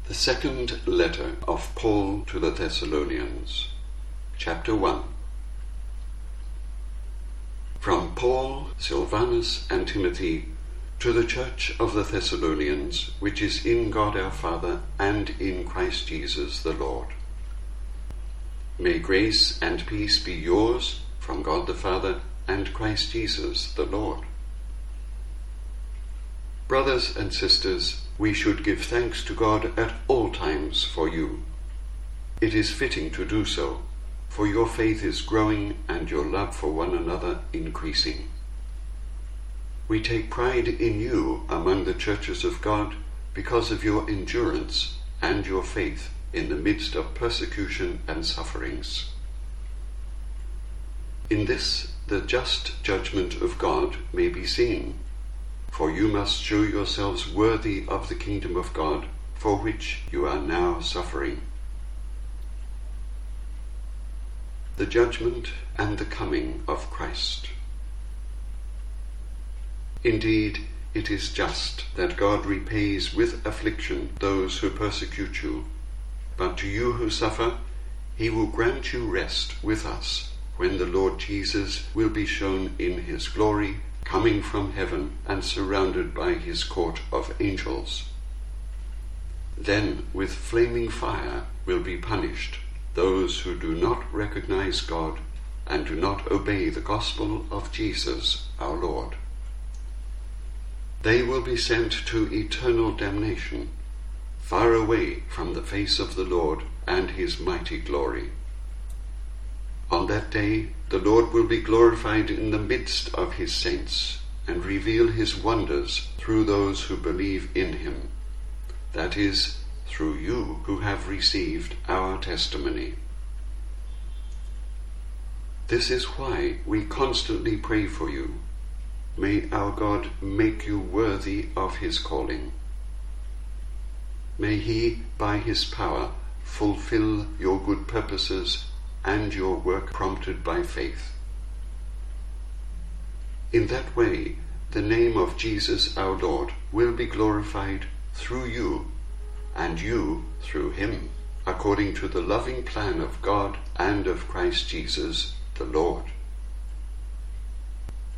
The second letter of Paul to the Thessalonians, chapter 1. From Paul, Silvanus, and Timothy, to the church of the Thessalonians, which is in God our Father and in Christ Jesus the Lord. May grace and peace be yours from God the Father and Christ Jesus the Lord. Brothers and sisters, we should give thanks to God at all times for you. It is fitting to do so, for your faith is growing and your love for one another increasing. We take pride in you among the churches of God because of your endurance and your faith in the midst of persecution and sufferings. In this, the just judgment of God may be seen. For you must show yourselves worthy of the kingdom of God, for which you are now suffering. The judgment and the coming of Christ. Indeed, it is just that God repays with affliction those who persecute you, but to you who suffer, he will grant you rest with us, when the Lord Jesus will be shown in his glory, coming from heaven and surrounded by his court of angels. Then with flaming fire will be punished those who do not recognize God and do not obey the gospel of Jesus our Lord. They will be sent to eternal damnation, far away from the face of the Lord and his mighty glory. On that day, the Lord will be glorified in the midst of his saints and reveal his wonders through those who believe in him, that is, through you who have received our testimony. This is why we constantly pray for you. May our God make you worthy of his calling. May he, by his power, fulfill your good purposes and your work prompted by faith. In that way, the name of Jesus our Lord will be glorified through you, and you through him, according to the loving plan of God and of Christ Jesus the Lord.